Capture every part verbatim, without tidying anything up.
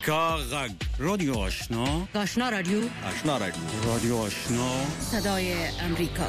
کاغذ رادیو آشنا آشنا رادیو آشنا رادیو رادیو آشنا صدای امریکا.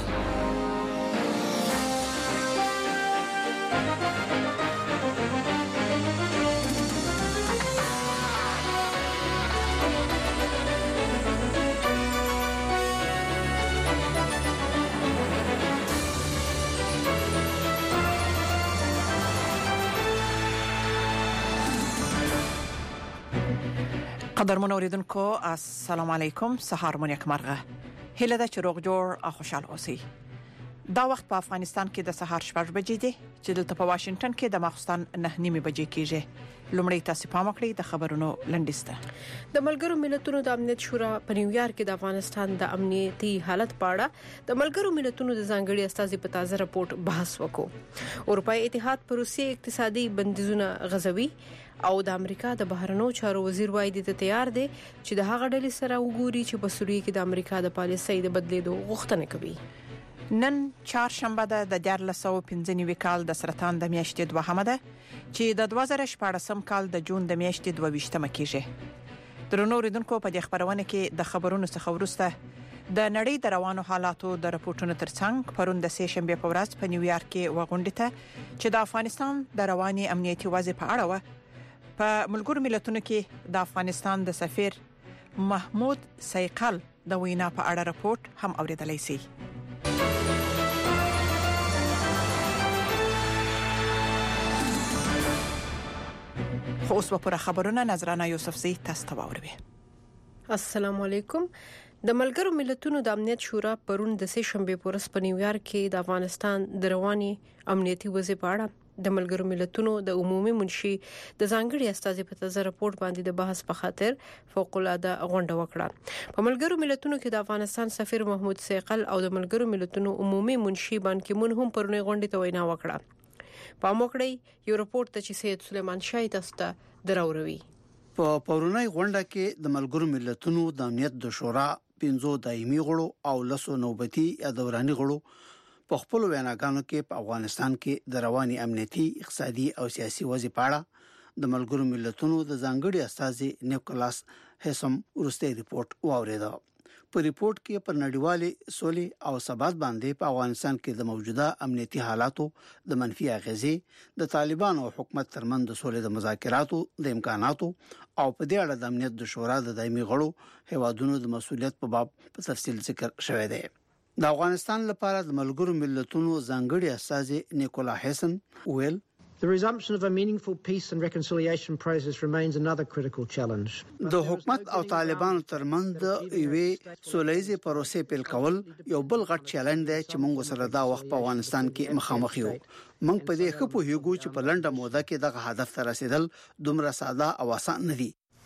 قدرمن اوریدونکو السلام علیکم، سهار مو نیکمرغه. هله د چروغ جوړ او خوشاله اوسئ. دا وخت په افغانستان کې د سهار شپږ بجې دي چې دلته په واشنگټن کې د ماخستان نه نیمه بجې کېږي. لومړی تاسو پام وکړئ د خبرونو لنډیسته. د ملګرو ملتونو د امنیت شورا په نیویارک کې د افغانستان د امنیتي حالت په اړه د ملګرو ملتونو د ځانګړي استازي په تازه راپورټ بحث وکړ. اروپای اتحاد پر روسیې اقتصادي بندیزونه غځوي او د امریکا د بهرنیو چارو وزیر وایي د تیار دی چې د هغه ډلې سره وګوري چې په سوریه کې د امریکا د پالیسۍ د بدلیدو غوښتنه کوي. نن چهارشنبه ده د دیارلس سوه پنځه نوي کال د سرطان د میاشتې دوهمه ده چې د دوه زره شپاړسم کال د جون د میاشتې دوه ویشتمه کېږي. درنو اوریدونکو، په دې خبرونه کې د خبرونو څخه وروسته د نړۍ د روانو حالاتو د راپورټونو ترڅنګ پرون د سه شنبه په ورځ په نیویارک کې وغونډه ته چې د افغانستان د رواني امنیتي وضع په اړه و په ملګرو ملتونو کې د افغانستان د سفیر محمود سیقل د وینا په اړه راپورټ هم اوریدلای شي. خو اوس په خبرونه نظرانه یوسفزی تاسو ته واوروي. السلام علیکم. د ملګرو ملتونو د امنیت شورا پرون د سه شنبه په ورځ په نیویارک کې د افغانستان د رواني امنیتي وضع په اړه د ملګرو ملتونو د عمومي منشي د ځانګړي استازي په تازه راپورټ باندې د بحث په خاطر فوق العاده غونډه وکړه. په ملګرو ملتونو کې د افغانستان سفیر محمود سیقل او د ملګرو ملتونو عمومي منشي بان کی مون هم پرونی غونډه ته وینا وکړه. په موکړی یو راپورټ ته چې سید سلیمان شاه تاسو ته دراوروي. په پرونی غونډه کې د ملګرو ملتونو د امنیت د شورا پنځو دایمي غړو او لسو نوبتي یا دوراني غړو په خپل ویناګانو کې په افغانستان کې د رواني امنیتي، اقتصادي او سیاسي وضع په اړه د ملګرو ملتونو د ځانګړي استازي نیکولاس هیسم ورسته ریپورت واوریدا. په ریپورت کې پر نړیوالې سولې او ثبات باندې په افغانستان کې د موجوده امنیتي حالاتو د منفي اغیزې، د طالبانو او حکومت ترمن د سولې د مذاکراتو د امکاناتو او په دې اړه د امنیت د شورا د دایمي غړو هیوادونو د مسؤلیت په باب په تفصیل ذکر شوی دی. د افغانستان لپاره د ملګرو ملتونو ځانګړي استازي نیکولا هیسن ویل The resumption of a meaningful peace and reconciliation process remains another critical challenge. د حکومت او طالبانو ترمنځ د یوې سولهییزې پروسې پیل کول یو بل غټ چیلنج دی چې موږ سره دا وخت په افغانستان کې مخامخ یو. موږ په دې خپو هیګو چې په لنډه موده کې دغه هدف ته رسیدل دومره ساده او آسان نه دي.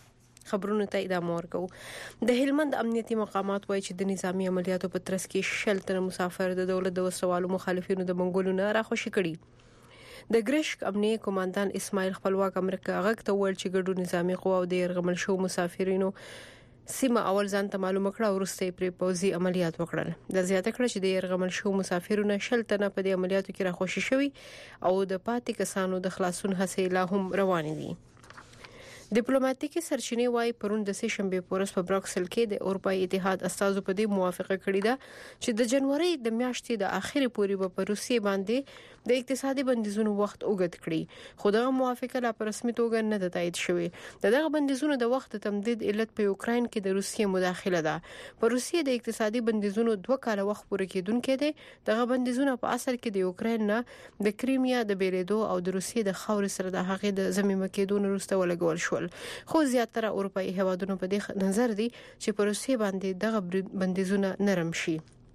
خبرونه ته ادامه ورکو. د هلمند امنیتي مقامات وایي چې د نظامی عملیاتو په ترڅ کې شل تر مسافر د دولت د وسوالو مخالفینو د منګولو نه راخوشي کړي. د ګریشک امنیه کمانډان اسماعیل خپلواک امریکا غږ ته ویل چې ګډو نظامی قواو د يرغمل شو مسافرینو سیمه اول ځان ته معلومه کړه او وروسته پرې پوځي عملیات وکړل. د زیاته کړه چې د يرغمل شو مسافرونو شل تنه په دې عملیاتو کې راخوشي شوي او د پاتې کسانو د خلاصون هڅې لا هم روانې دي. ډیپلوماټیکي سرچینې وايي پرون د سه شنبه په ورځ په بروکسل کې د اروپای اتحاد استازو په دې موافقه کړې ده چې د جنوري د میاشتې د اخیری پورې په روسیې باندې د اقتصادي بندیزونو وخت اوږد کړي. خو دغه موافقه لا په رسمي توګه نه ده تایید شوې. دغه بندیزونو د وخت تمدید علت په یوکرين کې د روسیې مداخله ده. په روسیې د اقتصادي بندیزونو دوه کاله وخت پورې کېدونکې دي. دغه بندیزونه په اصل کې د یوکرين نه د کریمیا د بیلیدو او د روسیې د خاورې سره د هغې د زمینه کېدون وروسته ولګول شو. خو زیاتره اروپאי هیوادونو په دې نظر دي چې په روسیې باندې دغه بندیزونه نرم شي.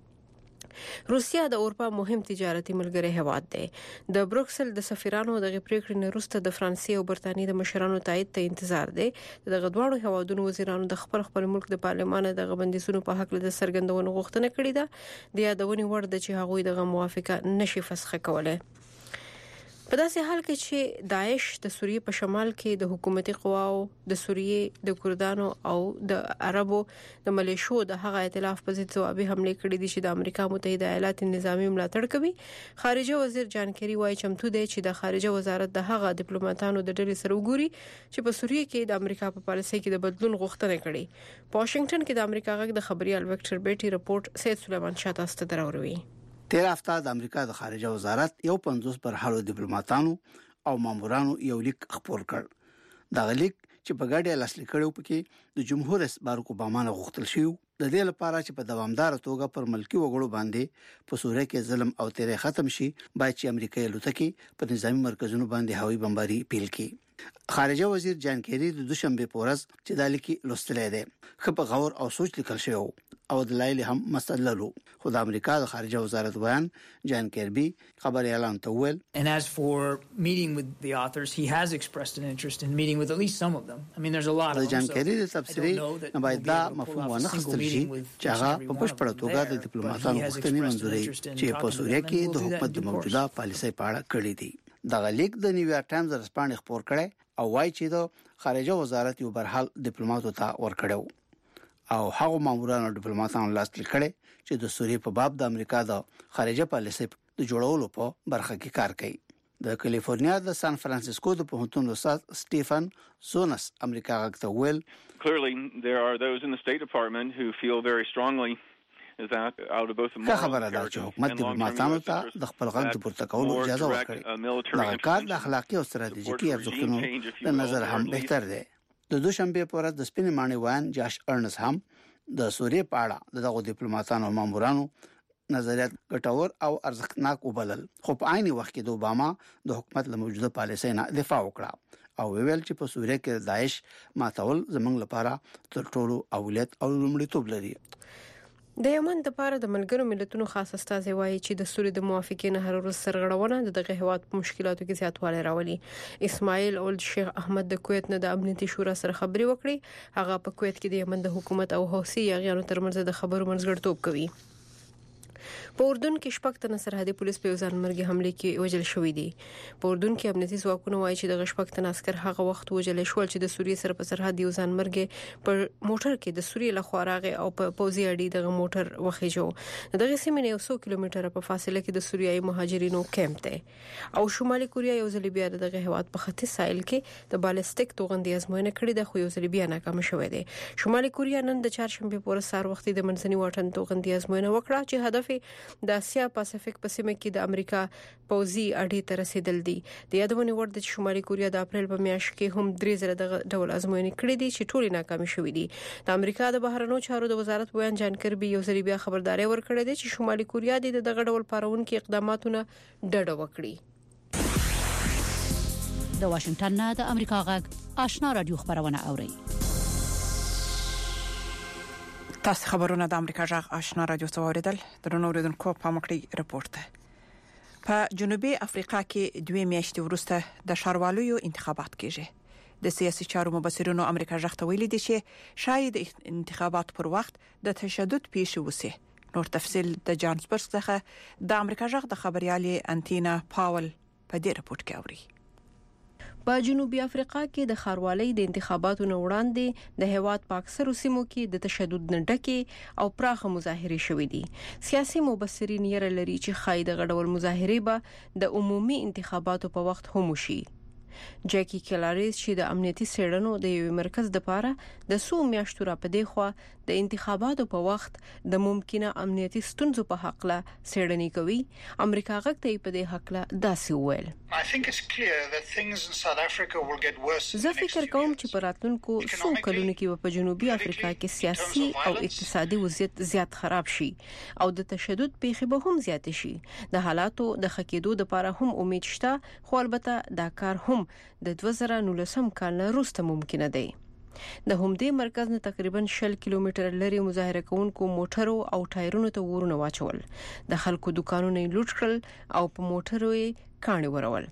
روسیا د اروپا مهم تجارتي ملګری هیواد دی. د بروکسل د سفیرانو د پریکړې نه وروسته د فرانسې او برتانیې د مشرانو تایید ته انتظار دی. د غډوانو هیوادونو وزیرانو د خپل خپل ملک د پارلمان د بندیزونو په حق له سرګندونو غوښتنه کړې ده. د یادونې وړ ده چې هغوی دغه موافقه نشي فسخ کولای. په داسې حال کې چې داعش د سوریې په شمال کې د حکومتي قواو د سوریې د کردانو او د عربو د ملیشو د هغه ائتلاف په ضد ځوابي حمله کړې دي چې د امریکا متحده ایالات نظامی ملاتړ کوي. خارجه وزیر جان کیری وايي چمتو دی چې د خارجه وزارت د هغه ډیپلوماټانو د ډلې سره وګوري چې په سوریې کې د امریکا په پالیسۍ کې د بدلون غوښتنه کړې. په واشنگټن کې د امریکا غږ د خبريال وکټر بیټي رپورت سید سلیمان شاه تاسو ته دراوړي. تیر هفته د امریکا د خارجه وزارت یو پنځوس پر حالو ډیپلوماټانو او مامورانو یو لیک خپور کړ. دا لیک چې په ګډه لاسلیک کړو پکې د جمهور رئیس باراک اوباما نه غوښتل شو د دې لپاره چې په دوامدار توګه پر ملکی وګړو باندې په سوریه کې ظلم او تیرې ختم شي باید چې امریکا لوتکي په نظامی مرکزونو باندې هوایي بمباري پیل کړي. خارجه وزیر جان کیری د دوشنبه پورز چې د لیک لوستلې ده خو په غور او سوچ لیکل شوی او دلایل هم مستدللو. خو د امریکا د خارجه وزارت بیان جان کیربي خبري اعلان توول. And as for meeting with the authors, he has expressed an interest in meeting with at least some of them. I mean, there's a lot of them. جان کیری د تفسیری نه باید دا مفهوم ونه خستل شي چې هغه په بشپړه توګه د ډیپلوماټانو غوښتنې منځوري چې په سوریه کې د حکومت د موجوده پالیسۍ په اړه کړې دي. دا لیک د نیویارک ټایمز رسپانډ خبر کړي او وايي چې د خارجه وزارت یو برحال ډیپلوماټو ته ورکړو او هغه مامورانو ډیپلوماټانو لاسلیک کړي چې د سوریې په باب د امریکا د خارجه پالیسۍ د جوړولو په برخه کې کار کوي. د کالیفورنیا د سان فرانسیسکو د پوهنتون استاد سټيفن سونس امریکا غږ ویل Clearly there are those in the State Department who feel very strongly that out of both the خبره ده چې حکومت ډیپلوماټانو ته د خپل غږ د پورته کولو اجازه ورکړي. دا کار د اخلاقي او ستراتیژیکي ارزښتونو د نظر هم بهتر دی. د دوشنبه پر ورځ د سپینې مانی وان جاش ارنس هم د سوریې په اړه دغه ډیپلوماټانو او مامورانو نظریات ګټور او ارزښتناک وبلل. خو په عین وخت کې د اوباما د حکومت له موجوده پالیسۍ نه دفاع وکړه او ویل چې په سوریه کې داعش ماتول زمنګ لپاره تر ټولو اولویت او لومړیتوب لري. د یمن د لپاره د ملګرو ملتونو خاص استاد وایي چې د سوریې د موافقې نه هر ورځ سرغړونه دغه هواد په مشکلاتو کې زیاتوالی راولي. اسماعیل اولد شیخ احمد د کویت نه د امنیتي شورا سره خبري وکړي. هغه په کویت کې د یمن د حکومت او حوثي یاغیانو ترمنځ د خبرو منځګړیتوب کوي. په اردن کې شپږ تنه سرحدي پولیس په ځانمرګي حمله کې وژل شوې دي. په اردن کې امنیتي ځواکونه وایي چې د شپږ تنه عسكر هغه وخت وژل شول چې د سوریې سره په سرحد یو ځانمرګي پر موټر کې د سوریې له خوا راغی او په پوزي اړې دغه موټر وخیجو. دغه سیمه نه یو څو کیلومتره په فاصله کې د سوریایي مهاجرینو کیمپ دی او شمالي کوریا یو ځل بیا دغه هواد په ختیځ ساحل کې د بالستیک توغندي ازموینه کړې ده خو یو ځل بیا ناکام شوې ده. شمالي کوریا نن د چهارشنبه پر سار وخت د منځني واټن توغندي ازموینه وکړه چې هدف د اسیا پاسفیک په سیمه کې د امریکا پوزي اړې ته رسیدل دي. د یادونه ورد چې شمالي کوریا د اپریل په میاشت کې هم درې زره د ډول ازموینې کړې دي چې ټولې ناکامې شوې دي. د امریکا د بهرنیو چارو د وزارت بیان جان کیربي یو ځل بیا خبرداري ورکړې ده چې شمالي کوریا د دغه ډول پارونکو اقداماتونه ډډه وکړي. د واشنگټن نه د امریکا غږ آشنا رادیو خبرونه اوري. تاسو خبرونه د امریکا جغ آشنا رادیو څوریدل درنو اوریدونکو په مکړی رپورت ده. په جنوبي افریقا کې دوه میاشتې وروسته د ښاروالۍ انتخابات کیږي. د سیاسي چارو مبصرینو امریکا جغ ته ویلي دي چې شاید انتخابات پر وخت د تشدد پیښ وسی. نور تفصیل د جانسبرګ څخه د امریکا جغ د خبريالي انټینا پاول په دې رپورت کې اوري. په جنوبي افریقا کې د ښاروالۍ د انتخاباتو نه وړاندې د هیواد په اکثرو سیمو کې د تشدد نه ډکې او پراخه مظاهرې شوې دي. سیاسي مبصرین یې لري چې خای د غډول مظاهرې به د عمومي انتخاباتو په وخت هم وشي. جاکی کلاریس چې د امنیتي سړنو د یو مرکز د پاره د سو میاشتو را پدې خو د انتخاباتو په وخت د ممکنه امنیتي ستونزو په حق له سړنی کوي. امریکا غږ ته په دې حق له داسې وویل. زه فکر کوم چې په راتلونکو څو کلونو کې په جنوبي افریقا کې سیاسي او اقتصادي وضعیت زیات خراب شي او د تشدد پیښې به هم زیات شي. د حالاتو د خکېدو لپاره هم امید شته خو البته دا کار هم د دوه زره نولسم کال وروسته ممکن دی. د همدې مرکز نه تقریبا شل کیلومتر لري مظاهره کوونکو موټرو او ټایرونو ته ورونه واچول. د خلکو دکانونه لوټ کړل او په موټرو یې کاڼي ورول.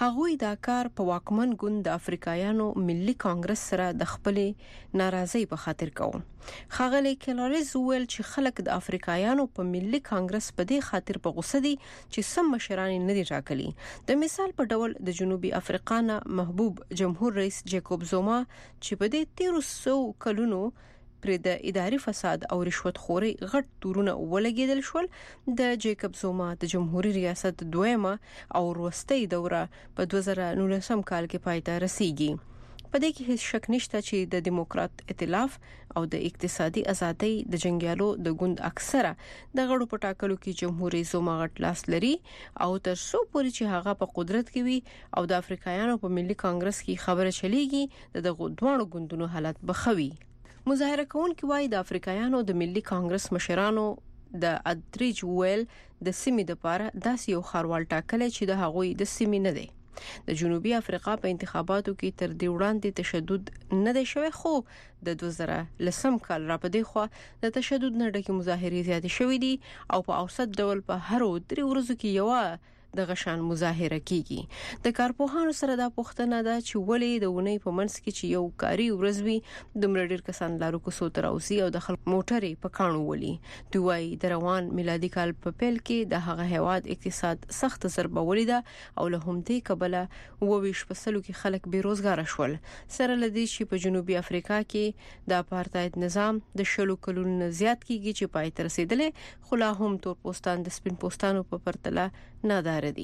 هغوی دا کار په واکمن ګوند د افریقایانو ملي کانګرس سره د خپل ناراضي په خاطر کوي. ښاغلي کلاریز ویل چې خلک د افریقایانو په ملي کانګرس په دې خاطر په غوسه دي چې سم مشران نه دي ټاکلي. د مثال په ډول د جنوبي افریقا نه محبوب جمهور رئیس جیکوب زوما چې په دې تیرو سو کلونو پر د اداري فساد او رشوت خوري غټ تورونه ولګیدل شول. د جیکوب زوما د جمهوریت ریاست دویمه او وروستۍ دوره په دوه زره نولسم کال کې پای ته رسیدي. په دې کې هیڅ شک نشته چې د دیموکرات ائتلاف او د اقتصادي ازادۍ د جنگیالو د ګوند اکثره د غړو په ټاکلو کې جمهوریت زوما غټ لاس لري او تر څو پورې چې هغه په قدرت کې وي او د افریقایانو په ملي کانګرس کې خبره چلیږي د دغه ګوندونو حالت بخوي. مظاهره کوونکي وايي د افریقایانو د ملي کانګرس مشرانو د ادریج ویل د سیمې لپاره داسې یو خاروال ټاکل چې د هغوی د سیمې نه دی. د جنوبي افریقا په انتخاباتو کې تر دې وړاندې تشدد نه دی شوی، خو د دوه زره لسم کال را پدې خو د تشدد نه ډکه مظاهرې زیاتې شوې دي او په اوسط ډول په هر درې ورځو کې یو د غشان مظاهره کیږي. د کارپوهانو سره دا پوښتنه ده چې ولې د ونې په منځ کې چې یو کاری ورځوي دومره ډیر کسان لارو کوڅو ته راوځي او د خلک موټرې په کاڼو ولي. دوی وايي د روان میلادي کال په پیل کې د هغه هیواد اقتصاد سخت ضربه ولیده او له همدې کبله وویش په سلو کې خلک بیروزګار شول. سره لدی چې په جنوبي افریقا کې د اپارټاید نظام د شلو کلونو زیات کیږي چې پای ته رسیدلې، خو لا هم تور پوستان د سپین پوستانو په پرتله نادار دي.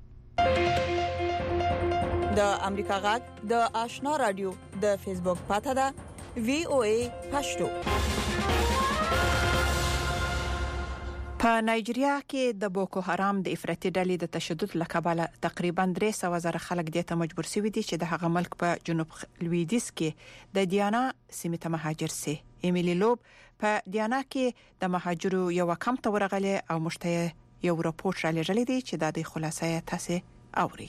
د امریکا غږ د آشنا رادیو د فیسبوک پاڼه ده وی او ای پښتو. په نایجیریا کې د بوکو حرام د افراطي ډلې د تشدد لکباله تقریبا درې سوه زره خلک د ته مجبور شوي دي چې د هغه ملک په جنوب لویدیځ کې د دیانا سیمې ته مهاجر سي. ایمیلی لوب په دیانا کې د مهاجرو یو کم ته ورغله او مشته یو راپور را لېږلی دی چې د دې خلاصې تاسو اوري.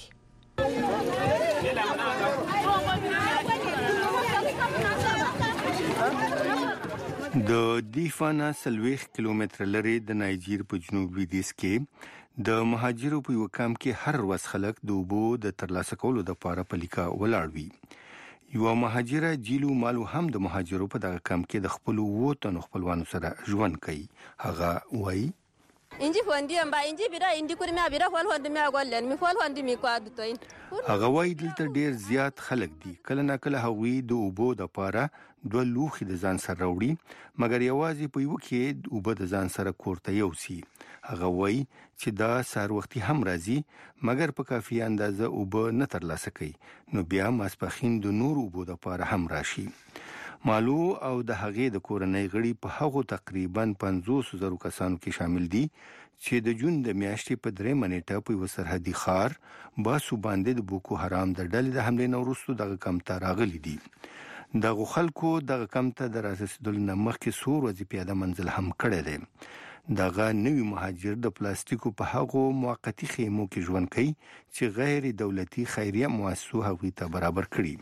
د دیفانا سلويخ کیلومتر لري د نایجیر په جنوبي دیس کې د مهاجرو په یو کم کې هر ورځ خلک د اوبو د ترلاسه کولو لپاره په لیکا ولاړ وي. یو مهاجره جیلو مالو هم د مهاجرو په دغه کم کې د خپل ووتن خپلوانو سره ژوند کوي. هغه وایي انجی فوندی ام با انجی بیره انجی کور میا بیره فول هوند میا ګولن می فول هوند می کواد توین. هغه وایي دلته ډیر زیات خلک دي. کله نه کله هغوی د اوبو د پاره دوه لوخي د ځان سره راوړي، مګر یوازې په یو کې د اوبو د ځان سره کوړته یوسي. هغه وایي چې دا سار وختي هم راځي، مګر په کافي اندازه اوبو نه ترلاسه کوي، نو بیا ماسپخین د نور اوبو د پاره هم راشي. مالو او د هغې د کورنۍ غړي په هغو تقریبا پنځوس زره کسانو کې شامل دي چې د جون د میاشتې په درې منېټه په یو سرحدي ښار باسو باندې د بوکو حرام د ډلې د حملې نه وروسته دغه کم ته راغلي دي. دغه خلکو دغه کم ته د رسیدلو نه مخکې څو ورځې پیاده منزل هم کړی دی. دغه نوي مهاجر د پلاستیکو په هغو موقتی خیمو کې ژوند کوي چې غیر دولتي خیریه مؤسسو هغوی ته برابر کړي.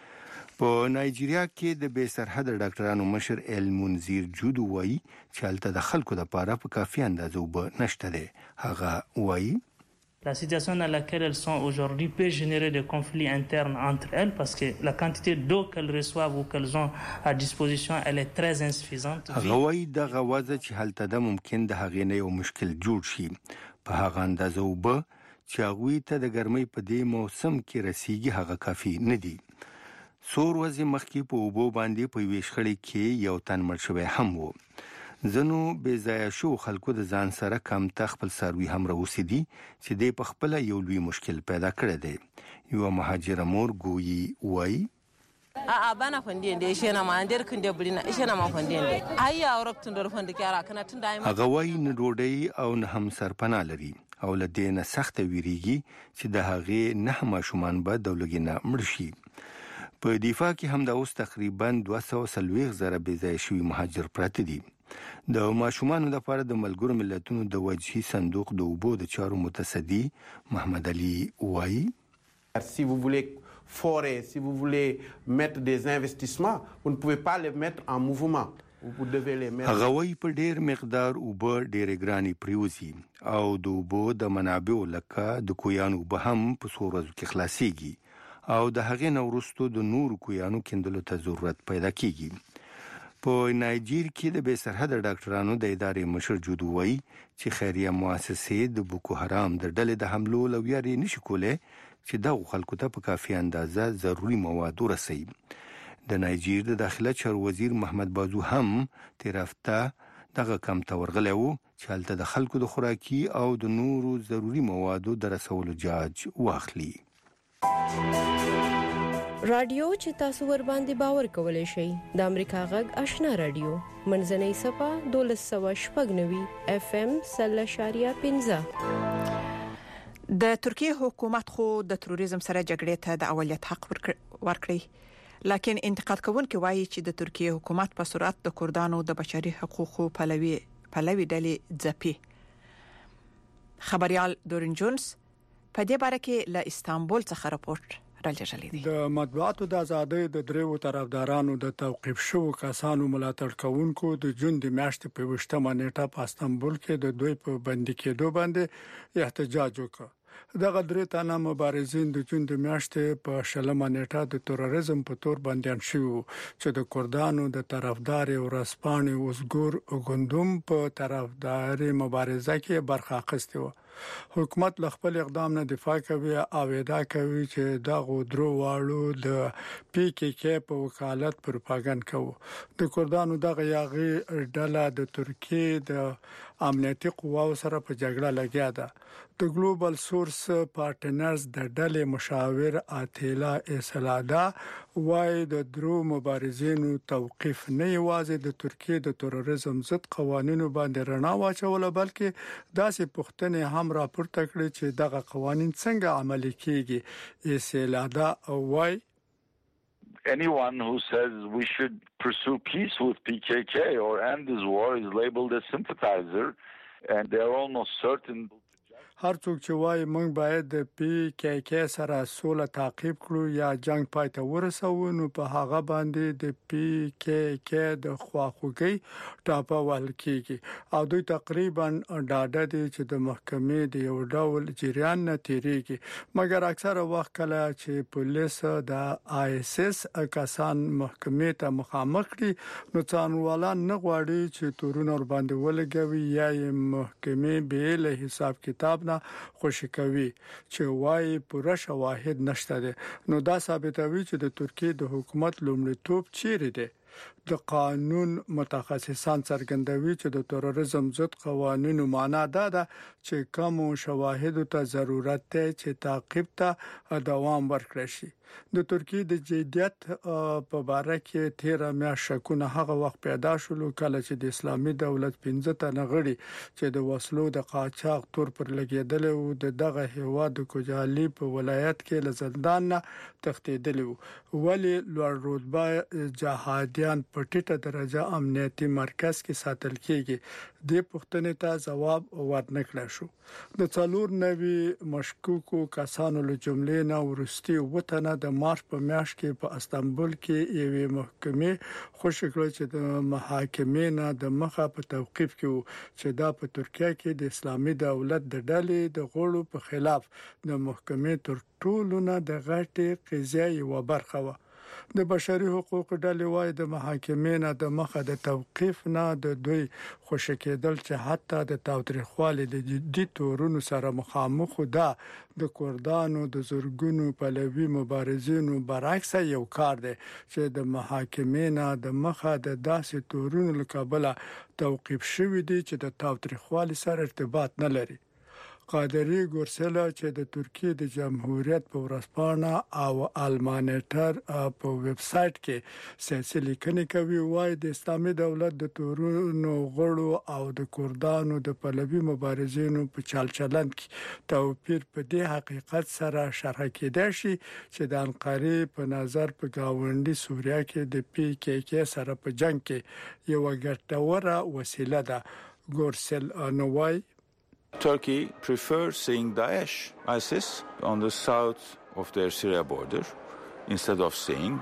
په نایجیریا کې د بې سرحد ډاکټرانو مشر ال منذیر جودو وایي چې هلته د خلکو لپاره په کافي اندازه اوبه نشته دی. هغه وایي La situation dans laquelle elles sont aujourd'hui peut générer des conflits internes entre elles parce que la quantité d'eau qu'elles reçoivent ou qu'elles ont à disposition elle est très insuffisante. هغه وایي دغه وضع چې هلته ده ممکن د هغې نه یو مشکل جوړ شي. په هغه اندازه اوبه چې هغوی ته د ګرمۍ په دې موسم کې رسیږي هغه کافي نه دي. څور ورځې مخکې په اوبو باندې په یوې شخړې کې یو تن مړ شوی هم و. ځینو بې ځایه شو خلکو د ځان سره کم ته خپل څاروي هم راوسیدي چې دی په خپله یو لوی مشکل پیدا کړی دی. یوه مهاجره مور ګویي وایي a'a bana fandin da ishe na ma andir kun da burina ishe na ma fandin da ayya ورکتون در فند کیارا کنه تند دایم هغه وایي نه ډوډۍ او نه هم سرپناه لري او له دې نه سخته ویریږي چې د هغې نه ماشومان به د لوږې نه مړ شي. په دفاع کې هم د اوس تقریبا دوه سوه څلوېښت زره بې ځایه شوي مهاجر پراته دي. د ماشومانو لپاره د ملګرو ملتونو د وجهي صندوق د اوبو د چارو متصدي محمد علي وایي Si vous voulez forer, si vous voulez mettre des investissements, vous ne pouvez pas les mettre en mouvement. هغوی په ډیر مقدار اوبه ډېرې ګرانې پریوزي او د اوبو د منابعو لکه د کویانو به هم په څو ورځو کې خلاصيږي او د هغې نه وروسته د نورو کویانو کیندلو ته ضرورت پیدا کیږي. په نایجیر کې د بې سرحده ډاکټرانو د ادارې مشر جودو وایي چې خیریه مؤسسې د بوکو حرام د ډلې د حملو لویاري نشي کولای چې دغه خلکو ته په کافي اندازه ضروري مواد ورسوي. د نایجیر د داخله چارو وزیر محمد بازو هم تیر هفته دغه کم ته ورغلی و چې هلته د خلکو د خوراکي او د نورو ضروري موادو د رسولو جاج واخلي. رادیو چې تاسو ور باندې باور کولای شئ د امریکا غږ آشنا رادیو منځنۍ صفه دولس سوه شپږ نوي اف ام سل اشاریه پنځه. د ترکیه حکومت خو د تروریزم سره جګړې ته د اولیت حق ورکړي، لکن انتقاد کوونکي وایي چې د ترکیه حکومت په صورت د کردانو د بشري حقوقو پلوي پلوي ډلې ځپي. خبريال دورین جونز په دې باره کې له استانبول څخه راپورټ راجلې دي. د مطبوعاتو د ازادۍ د دریو طرفدارانو د توقيف شو کسانو ملاتړ کوونکو د جون د میاشتې په وشتمه نیټه په استانبول کې د دوی په بندي کېدو باندې احتجاج وکړ. دغه درې تنه مبارزین د جون د میاشتې په شلمه نیټه د تروریزم په تور بندیان شوي چې د کردانو د طرفدار ورسپانې اوسګور غوندوم په طرفداري مبارزه کې برخه اخیسته و. حکومت ل خپل اقدام نه دفاع کوي او ادعا کوي چې دغه درو واړو د پی کی کی په وکالت پروپاګاندا کوي. د کردانو دغه یاغي ډله د ترکیه د امنیتي قواو سره په جګړه لګیا ده. د ګلوبل سورس پارټنرز د ډلې مشاور اتیلا اسلادا وايي د درو مبارزینو توقيف نه یوازې د ترکیه د تروریزم ضد قوانینو باندې رڼا واچول بلکې داسې پوښتنې هم راپورته کړې چې دغه قوانين څنګه عملي کیږي. اسلادا وايي anyone who says we should pursue peace with P K K or end this war is labeled a sympathizer and they are almost certain. هر څوک چې وایي موږ باید د پی کی کی سره سوله تعقیب کړو یا جنگ پای ته ورسوو نو په هغه باندې د پی کی کی د خواخوږي ټاپه ول کیږي او دوی تقریبا ډاډه دي چې د محکمې د یو ډول جریان نه تیریږي. مګر اکثره وخت کله چې پولیس د آی اس اس کسان محکمې ته مخامخ کړي نو څارنوالان نه غواړي چې تورونه ور باندې ولګوي یا محکمې به له حساب کتاب نه خوشی کوي چې وايي پوره شواهد نشته دي. نو دا ثابتوي چې د ترکیه د حکومت لومړیتوب چیرې دی. د قانون متخصصان څرګندوي چې د تروریزم ضد قوانینو معنا دا ده چې کوم شواهد ته ضرورت دی چې تعقیب ته دوام ورکړي شي. د ترکیه د جديت په اړه کې تیر میاشت شکونه هغه وخت پیدا شول کله چې د اسلامي دولت پنځه تنه غړي چې د وسلو د قاچاق تور پر لګیدل او د دغه هیواد د کوجالي په ولایت کې له زندان نه تښتیدل ولی لوړ رتبه جهادیان په ټیټه درجه امنیتي مرکز کې ساتل کیږي. د پښتنې ته جواب ورنکړل شو. د څلور نوي مشکوکو کسانو له جملې نه ورستي وطن د مارچ په میاشت کې په استانبول کې یوې محکمې خوشی کړ چې د محاکمې نه د مخه په توقيف کې چې دا په ترکیه کې د اسلامي دولت د ډلې د غړو په خلاف د محکمې تر ټولو نه د غټي قضیه یو برخه و. د بشري حقوقو ډلې وايي د محاکمې نه د مخه د توقيف نه د دوی خوشی کېدل چې حتی د تاوتریخوالي د جدي تورونو سره مخامخ ده د کردانو د زورګونو پلوي مبارزینو برعکس یو کار دی چې د محاکمې نه د مخه د داسې تورونو لکابله توقيف شوی دی چې د تاوتریخوالي سره ارتباط نه لري. قادری ګورسلا چې د ترکیه د جمهوریت په ورسپانه او المانیټر په ویب سټ کې سیاسي لیکنې کوي وايي د اسلامي دولت د تورونو غړو او د کردانو د پلوي مبارزینو په چلچلند کې توپیر په دې حقیقت سره شرح کېدای شي چې د انقره په نظر په گاونډي سوریه کې د پی کی کی سره په جنگ کې یو ګټوره وسیله ده. ګورسل نوای Turkey prefers seeing Daesh, ISIS, on the south of their Syria border instead of seeing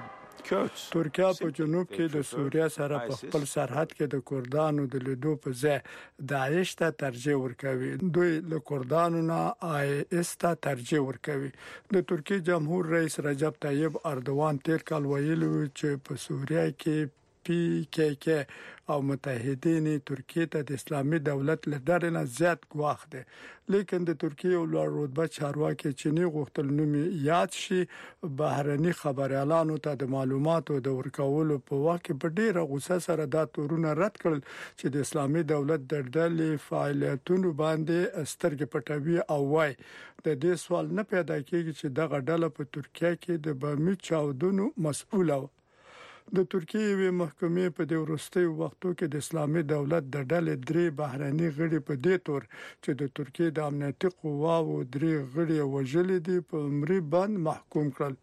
ترکیه په جنوب کې د سوریه سره په خپل سرحد کې د کردانو د لیدو په ځای داعش ته ترجیح ورکوي. دوی له کردانو نه آی اس ته ترجیح ورکوي. د ترکیه جمهور رئیس رجب طیب اردوان تیر کال ویلي چې په سوریه کې پی کی کی او متحدین ترکیه ته د اسلامي دولت لدار نه زیات ګواښ دي. لیکن د ترکیه ولر رتبه چارواکي چینی غوښتل نوم یاد شي بهرني خبريالانو ته د معلوماتو د ورکولو په وخت کې په ډیره غوسه سره دا تورونه رد کړل چې د اسلامي دولت د ډلې فعالیتونو باندې سترګې پټوي او وای د دې سوال نه پیدا کیږي چې دغه ډله په ترکیه کې د بمي چاودنو مسؤله و. د ترکیه وی محکمې په د ورستي وختو کې د اسلامي دولت د ډلې درې بهرني غړي په دې تور چې د ترکیه د امنیتي قواو درې غړي وژل دي په عمري باندې محکوم کړل.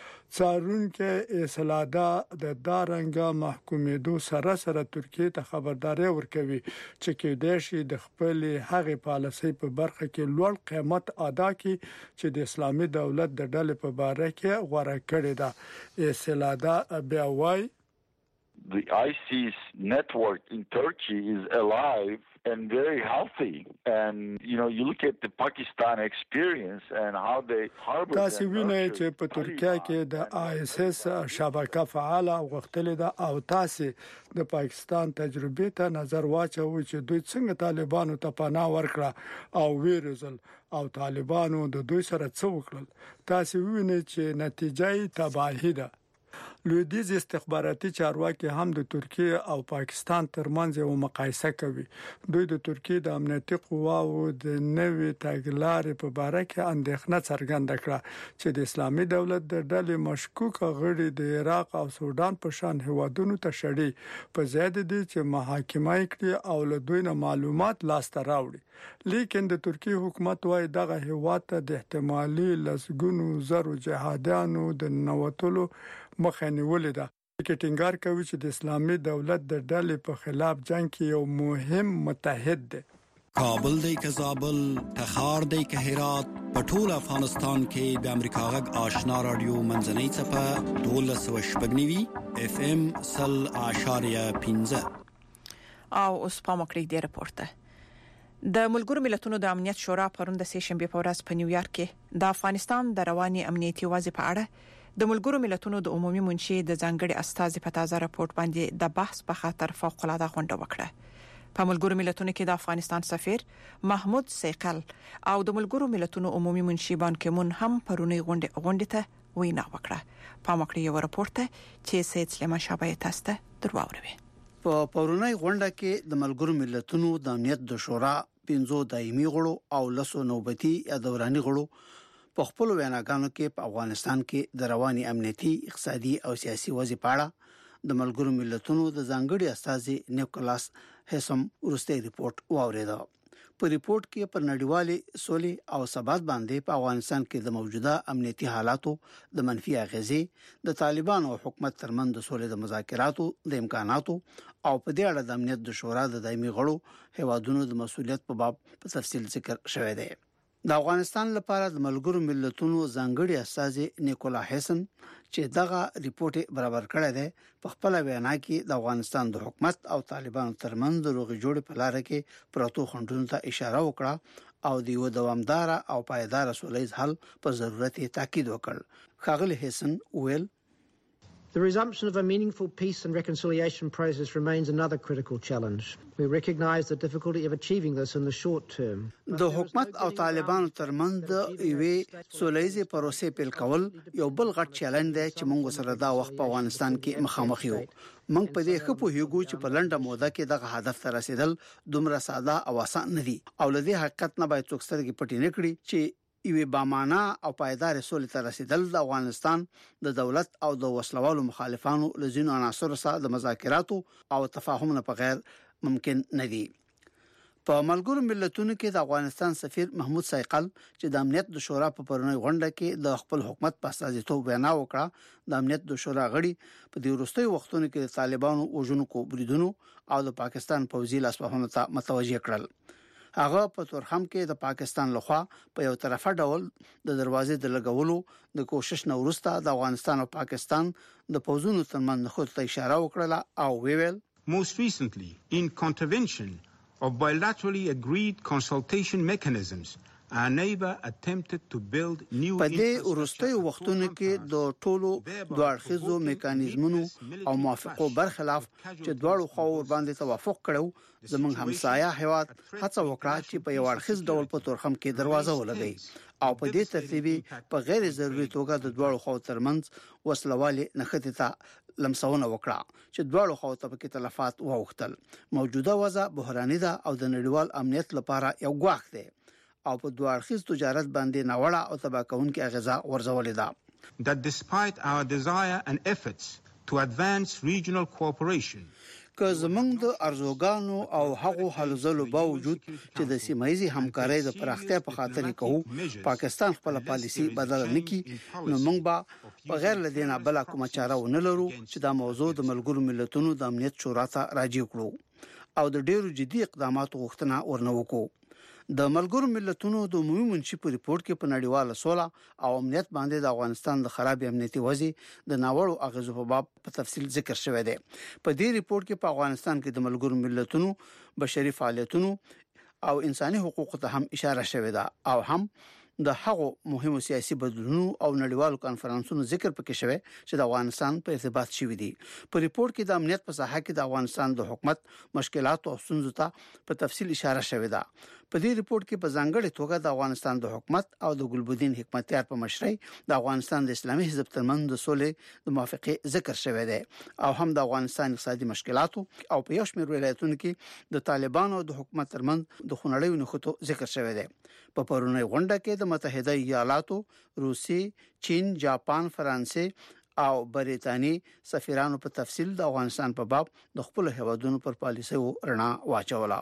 څارونکو اصلادا د دارنګه محکومېدو سره سره ترکیه ته خبرداري ورکوي چې کې د شي د خپل هغه پالیسي په برخه کې لوړ قیمت ادا کړي چې د اسلامي دولت د ډلې په باره کې غوړه کړې ده. اصلادا بیا وای The ISIS network in Turkey is alive and very healthy, and you know you look at the Pakistan experience and how they harbor تاسو وینئ چې په ترکیه کې د آی اس اس شبکه فعال او غختلې ده او تاسو د پاکستان تجربه ته نظر واچوي چې دوی څنګه طالبانو ته پناه ورکړه او ویرزل او طالبانو د دوی سره څه وکړل. تاسو وینئ چې نتیجه یې تباہي ده. لویدیز استخباراتي چارواکي هم د ترکیه او پاکستان ترمنځ یو مقایسه کوي. دوی د ترکیه د امنیتي قواو د نوې تګلارې په اړه کې اندېښنه څرګنده کړه چې د اسلامي دولت د ډلې مشکوک غړي د عراق او سودان په شان هیوادونو ته شړي په زیات دي چې محاکمه کړي او له دوی نه معلومات لاسته راوړي. لیکن د ترکیه حکومت وايي دغه هیواد ته د احتمالي لسګونو زرو جهادیانو د نوټلو مخه نیولې ده. کې ټینګار کوي چې د اسلامي دولت د ډلې په خلاف جنگ کې یو مهم متحد دی. کابل دی که زابل، تخار دی که هرات، په ټول افغانستان کې د امریکا غږ آشنا رادیو منځنۍ څپه دولس سوه شپږ نوي اف ام سل اعشاریه پنځه. او اوس په مکړی دی راپورته. د ملګرو ملتونو د امنیت شورا پرون د سه شنبه په ورځ په نیویارک کې د افغانستان د رواني امنیتي وضع په اړه د ملګرو ملتونو د عمومي منشي د ځانګړي استازي په تازه راپورټ باندې د بحث په خاطر فوق العاده غونډه وکړه. په ملګرو ملتونو کې د افغانستان سفیر محمود سیقل او د ملګرو ملتونو عمومي منشي بان کی مون هم پرونی غونډه غونډه ته وینا وکړه. په مکړی یو راپورټ چې سید سلیمان شابه تاسو ته درواوروي. په پرونی غونډه کې د ملګرو ملتونو د امنیت د شورا پنځو دایمي غړو او لسو نوبتي یا دوراني غړو په خپل ویناګانو کې په افغانستان کې د رواني امنیتي، اقتصادي او سیاسي وضع په اړه د ملګرو ملتونو د ځانګړي استازي نیکولاس هیسم ورسته ریپورت واوریدا. په ریپورت کې پر نړیوالې سولې او ثبات باندې په افغانستان کې د موجوده امنیتي حالاتو د منفي اغیزې د طالبانو او حکومت ترمن د سولې د مذاکراتو د امکاناتو او په دې اړه د امنیت د شورا د دایمي غړو هیوادونو د مسؤلیت په باب په تفصیل ذکر شوی دی. د افغانستان لپاره د ملګرو ملتونو ځانګړي استازي نیکولا هیسن چې دغه ریپورت برابر کړی دی په خپل وینا کې د افغانستان د حکومت او طالبانو ترمنځ د روغې جوړې په لار کې پروتو خنډونو ته اشاره وکړه او د یو دوامدار او پایدار سولهییز حل په ضرورت تاکید وکړ. ښاغلی هیسن ویل The resumption of a meaningful peace and reconciliation process remains another critical challenge. We recognise the difficulty of achieving this in the short term. د حکومت او طالبانو ترمنځ د یوې سولهییزې پروسې پیل کول یو بل غټ چیلنج دی چې موږ سره دا وخت په افغانستان کې مخامخ یو. موږ په دې خپو هیګو چې په لنډه موده کې دغه هدف ته رسیدل دومره ساده او آسان نه دي او لدې حقیقت نه باید څوک سترګې پټې نه کړي چې یوه بامانه او پایدار سولې ته رسیدل د افغانستان د دولت او د وسلوالو مخالفانو لزینو عناصر سره د مذاکراتو او تفاهم نه بغیر ممکن نه دي. په ملګرو ملتونو کې د افغانستان سفیر محمود سیقل چې د امنیت د شورا په پرونی غونډه کې د خپل حکومت په استازیتوب وینا وکړه د امنیت د شورا غړي په دې وروستي وختونو کې د طالبانو وژونکو بریدونو او د پاکستان پوځي لاسوهنو ته متوجه کړل. هغه په تورخم کې د پاکستان لخوا په یو طرفه ډول د دروازې د لګولو د کوشش نه وروسته د افغانستان او پاکستان د پوزونو ترمن خود ته اشاره وکړه او ویل Most recently in contravention of bilaterally agreed consultation mechanisms Our neighbor attempted to build new په دې وروستیو وختونو کې د ټولو دوه اړخیزو میکانیزمونو او موافقو برخلاف چې دواړو خواو باندې توافق کړو زموږ همسایه هیواد هڅه وکړه چې په یو اړخیز ډول په تورخم کې دروازه ولګي او په دې ترتیبي په غیر ضروري توګه د دواړو خواو ترمنځ وسلوالي نښتې ته لمسونه وکړه چې دواړو خواو ته په تلفات واوښتل موجوده وضع بحراني ده او د نړیوال امنیت لپاره یو ګواښ دی او په دوه اړخیز تجارت باندې ناوړه او تباکونکي اغیزه ورزولې ده that despite our desire and efforts to advance regional cooperation که زمونږ د ارزوګانو او هغو حلزلو باوجود چې د سیمایي همکارۍ د پراختیا په خاطر کوو پاکستان خپل پالیسی بدل نکي نو موږ به بغیر لدینا بل کومه چاره ونه لرو چې دا موضوع د ملګرو ملتونو د امنیت شورا ته راجع کړو او د ډیرو جدي اقداماتو غوښتنه ورنه وکړو د ملګرو ملتونو د عمومي منشي په ریپورت کې په نړیواله سوله او امنیت باندې د افغانستان د خراب امنیتي وضعیت د ناوړو اغیزو په باب په تفصیل ذکر شوی دی په دې ریپورت کې په افغانستان کې د ملګرو ملتونو بشري فعالیتونو او انساني حقوقو ته هم اشاره شوی ده او هم د هغو مهمو سیاسي بدلونونو او نړیوالو کانفرنسونو ذکر پکې شوی چې د افغانستان په ارتباط شوی دی په ریپورت کې د امنیت په ساحه کې د افغانستان د حکومت مشکلات او ستونزو ته په تفصیل اشاره شوی ده په دې ریپورت کې په ځانګړي توګه د افغانستان د حکومت او د ګلبدین حکمتیار په مشرۍ د افغانستان د اسلامي حزب ترمن د سولې د موافقه ذکر شوی دی او هم د افغانستان اقتصادي مشکلات او په یو شمېر ولایتونو کې د طالبانو او د حکومت ترمن د خونړیو نښتو ذکر شوی دی په پرونی غونډه کې د متحده ایالاتو روسي چین جاپان فرانسې او بریتانیې سفیرانو په تفصیل د افغانستان په باب د خپل هیوادونو پر پالیسي رڼا واچوله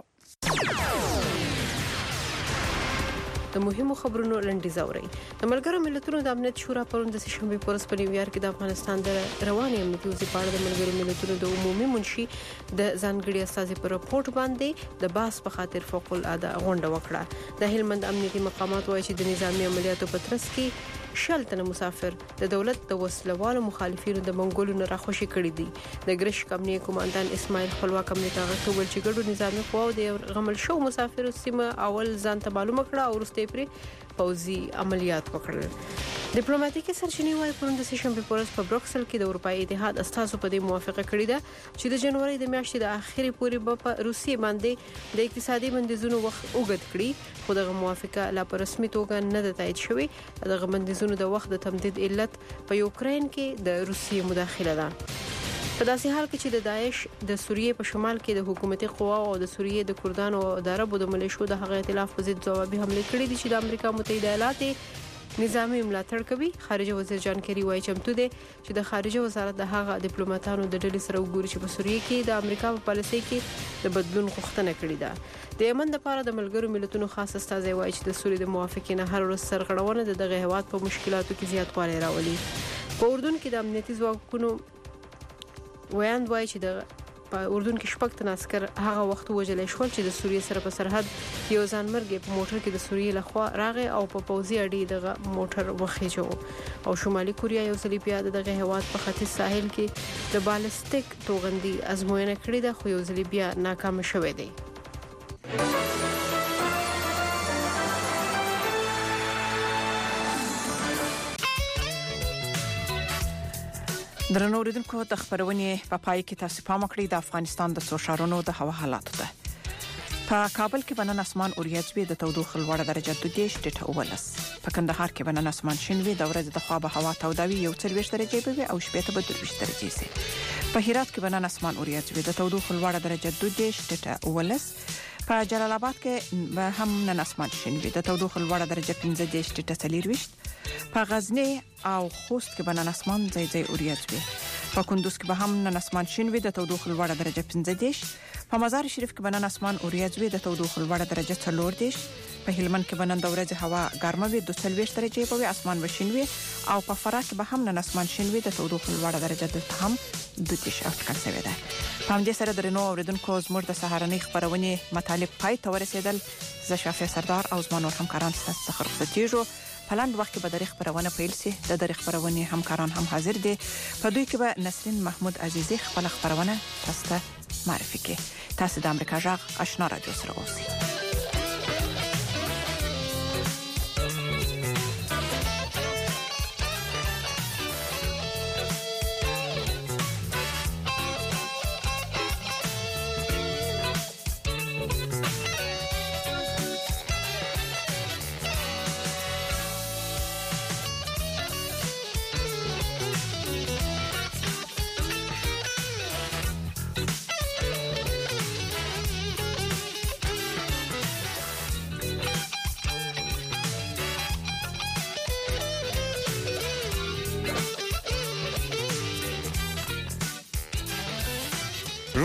د مهمو خبرونو لنډیز اوري د ملګرو ملتونو د امنیت شورا پرون د شنبه په ورځ په نیویارک کې د افغانستان د رواني امنیتي وضعیت په اړه د ملګرو ملتونو د عمومي منشي د ځانګړي استازي په راپورټ باندې د باس په خاطر فوق العاده غونډه وکړه د هلمند امنیتي مقامات وایي چې د نظامی عملیاتو په ترڅ کې شل تنه مسافر د دولت د وسلوالو مخالفینو د منګولو نه راخوشي کړي دي د ګرش کمنی کمانډان اسماعیل خپلواک امنیت هغه ټول چې ګډو نظامی قواو د غمل شو مسافر سیمه اول ځان ته معلومه کړه او ورسته پرې پوځي عملیات وکړل ډیپلوماټیکي سرچینې وايي پرون د شنبه په ورځ په بروکسل کې د اروپאי اتحاد استازو په دې موافقه کړې ده چې د جنوري د میاشتې د اخري پورې په روسیې باندې د اقتصادي بندیزونو وخت اوږد کړي خو دغه موافقه لا په رسمي توګه نه ده تایید شوې دغه بندیزونو د وخت د تمدید علت په یوکرين کې د روسیې مداخله ده په داسې حال کې چې د داعش د سوریې په شمال کې د حکومتي قواو او د سوریې د کردانو او د عربو د ملیشو د هغه ائتلاف په ضد ځوابي حمله کړې دي چې د امریکا متحده ایالات نظامی ملاتړ کوي خارجه وزیر جان کری وایي چمتو دي چې د خارجه وزارت د هغه ډیپلوماټانو د ډلې سره وګوري چې په سوریې کې د امریکا په پالیسۍ کې د بدلون غوښتنه کړې ده د یمن لپاره د ملګرو ملتونو خاص استازي وایي چې د سوریې د موافقین هر ورځ سرغړونه دغه هیواد په مشکلاتو کې زیاتوالی راولي په اردن کې د امنیتي ځواکونو ویاند وایي چې د په اردن کې شپږ تن عسكر هغه وخت وژل شول چې د سوریې سره په سرحد یو ځانمرګ په موټر کې د سوریې لخوا راغی او په پوځي اډې دغه موټر وخیجو او شمالي کوریا یو ځل بیا دغه هواد په ختیځ ساحل کې د بالستیک توغندي ازموینه کړې ده خو یو ځل بیا ناکام شوه دی درنو اوریدونکو د خبرونې په پای کې تاسو پام وکړئ د افغانستان د سوشارونو د هوا حالات ته په کابل کې بنن اسمان اوریځوي د تودوخه لوړه درجه د دیش ټټه اولس په کندهار کې بنن اسمان شینوي د ورځې د خواب هوا تودوي یو څلويښت درجه به او شپه ته به درويشت درجه سي په هرات کې بنن اسمان اوریځوي د تودوخه لوړه درجه د دیش ټټه اولس په جلال آباد کې به هم نن اسمان شینوي د تودوخه لوړه درجه پنځه دیش ټټه څلويښت په غزنی او خوست کې بنن اسمان ځای ځای اوریځوي په کندوز کې به هم نن اسمان شین وي د تودوخه لوړه درجه پنځه دیش، په مزار شریف کې به نن اسمان اوریځ وي د تودوخه لوړه درجه څلور دیش، په هلمند کې به نن د ورځې هوا ګرمه وي د څلوېښت درجې په وي اسمان به شین وي، او په فراه کې به هم نن اسمان شین وي د تودوخه لوړه درجه دلته هم دوه دیش اټکل شوی دی. په همدې سره درنو اوریدونکو زموږ د سهارنۍ خبرونه مطالب پای ته ورسېدل. زه شافعه سردار او زما نور همکاران ستاسو څخه رخصتېږو. په لاند وخت کې به د خبرونه پیل شي. د د خبرونه همکاران هم حاضر دي. په دوی کې به نسرین محمود عزیزی خپل خبرونه تاسو ته معرفي کوي. تاسو د امریکا جغ آشنا رادیو سره اوسئ.